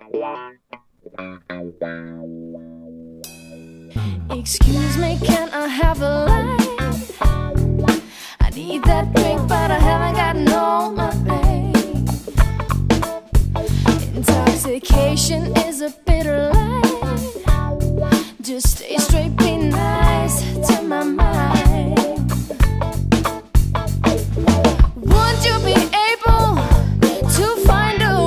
Excuse me, can I have a light? I need that drink, but I haven't got no money. Intoxication is a bitter lie. Just stay straight, be nice to my mind. Won't you be able to find a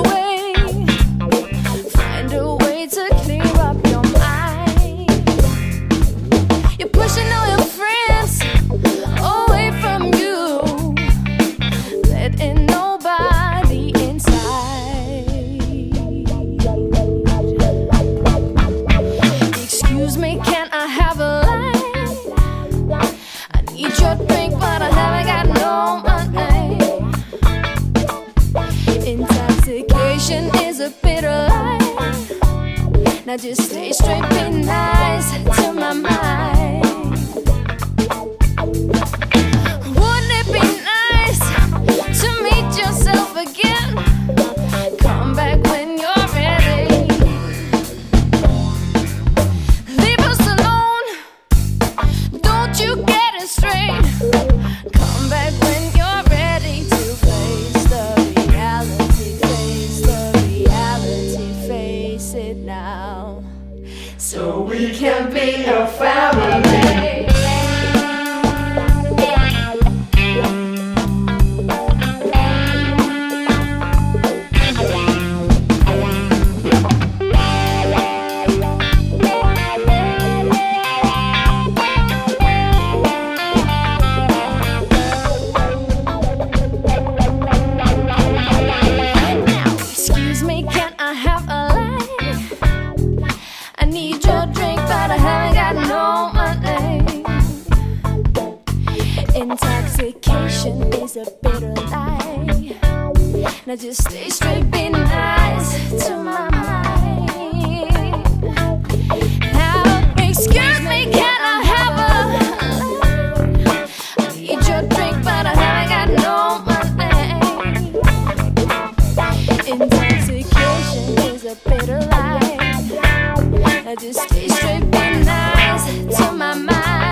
way to clear up your mind? You're pushing all your friends away from you, letting nobody inside. Excuse me, can I have a light? I need your drink, but I haven't got no money. Intoxication is a bitter lie. Now just stay straight, be nice to my mind. Wouldn't it be nice to meet yourself again? Come back when you're ready. Leave us alone, don't you get it straight. Come back when you're ready to face the reality. Face the reality, face it now, so we can be a family. Excuse me, can I have a light? I need your drink, but I haven't got no money. Intoxication is a bitter lie. Now just stay straight, be nice to my mind. Now, excuse me, can I have a light? I need your drink, but I haven't got no money. Intoxication is a bitter lie. Now just stay straight, be nice to my mind.